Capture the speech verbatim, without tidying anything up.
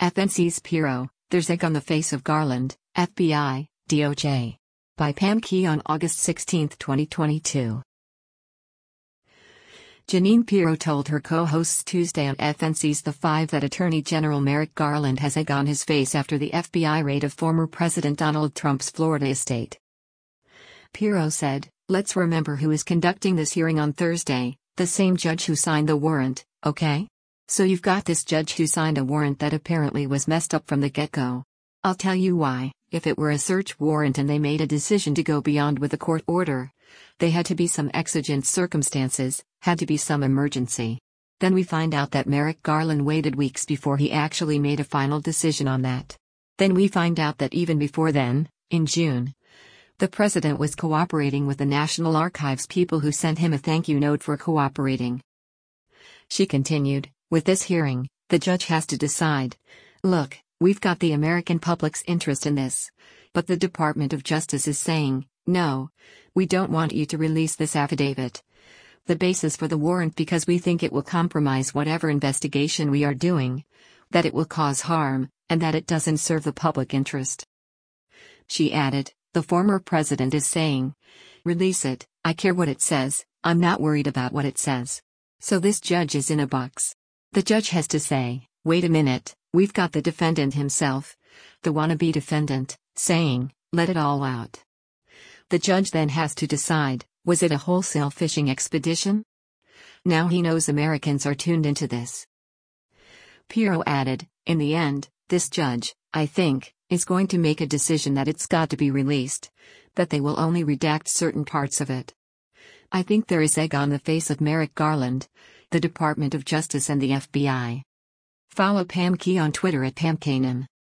F N C's Pirro, There's Egg on the Face of Garland, F B I, D O J. By Pam Key on August sixteenth, twenty twenty-two. Jeanine Pirro told her co-hosts Tuesday on F N C's The Five that Attorney General Merrick Garland has egg on his face after the F B I raid of former President Donald Trump's Florida estate. Pirro said, "Let's remember who is conducting this hearing on Thursday, the same judge who signed the warrant, okay? So you've got this judge who signed a warrant that apparently was messed up from the get-go. I'll tell you why. If it were a search warrant and they made a decision to go beyond with a court order, they had to be some exigent circumstances, had to be some emergency. Then we find out that Merrick Garland waited weeks before he actually made a final decision on that. Then we find out that even before then, in June, the president was cooperating with the National Archives people who sent him a thank you note for cooperating." She continued, "With this hearing, the judge has to decide. Look, we've got the American public's interest in this. But the Department of Justice is saying, no, we don't want you to release this affidavit. The basis for the warrant because we think it will compromise whatever investigation we are doing, that it will cause harm, and that it doesn't serve the public interest." She added, "The former president is saying, release it, I care what it says, I'm not worried about what it says." So this judge is in a box. The judge has to say, wait a minute, we've got the defendant himself, the wannabe defendant, saying, let it all out. The judge then has to decide, was it a wholesale fishing expedition? Now he knows Americans are tuned into this. Pirro added, in the end, this judge, I think, is going to make a decision that it's got to be released, that they will only redact certain parts of it. I think there is egg on the face of Merrick Garland, the Department of Justice and the F B I. Follow Pam Key on Twitter at Pam Kanan.